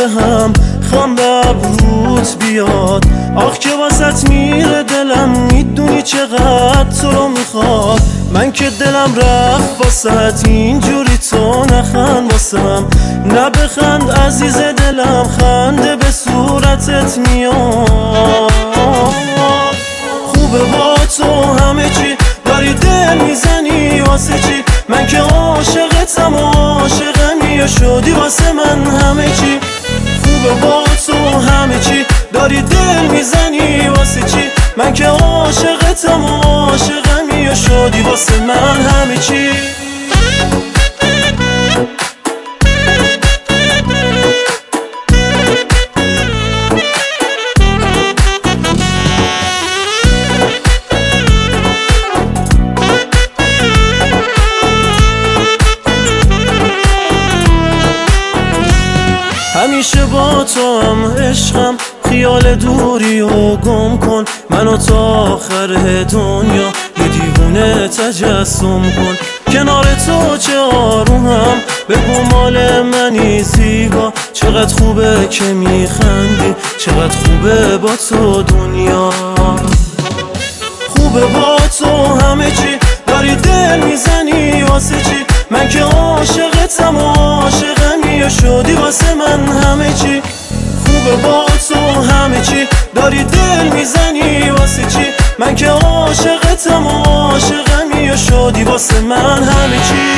به هم خوام به ابروت بیاد. آخ که واسط میره دلم، میدونی چقدر تو رو میخواد. من که دلم رفت واسط، اینجوری تو نخند واسم. نه بخند عزیز دلم، خنده به صورتت میاد. خوبه با تو همه چی، داری دل میزنی واسه چی؟ من که عاشقتم و عاشقمی شدی واسه من همه چی. خوبه با تو همه چی، داری دل میزنی واسه چی؟ من که عاشقتم و عاشقمی شدی واسه من همه چی. همیشه با تو هم عشقم، خیال دوری و گم کن. منو تا آخر دنیا یه دیوونه تجسم کن. کنار تو چه آرومم، بگو مال منی زیبا. چقدر خوبه که میخندی، چقدر خوبه با تو دنیا. خوبه با تو همه چی، داری دل میزنی واسه چی؟ من که عاشقتم و عاشقمی شدی واسه من همه چی. خوبه با تو همه چی، داری دل میزنی واسه چی؟ من که عاشقتم و عاشقمی شدی واسه من همه چی.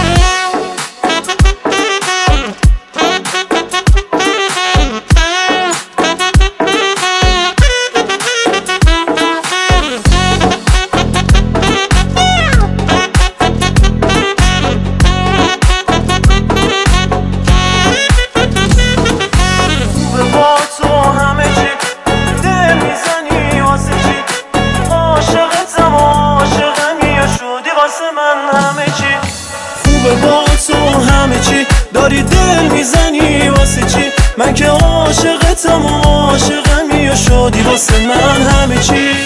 خوبه با تو همه چی، داری دل میزنی واسه چی؟ من که عاشقتم و عاشقمی شدی واسه من همه چی.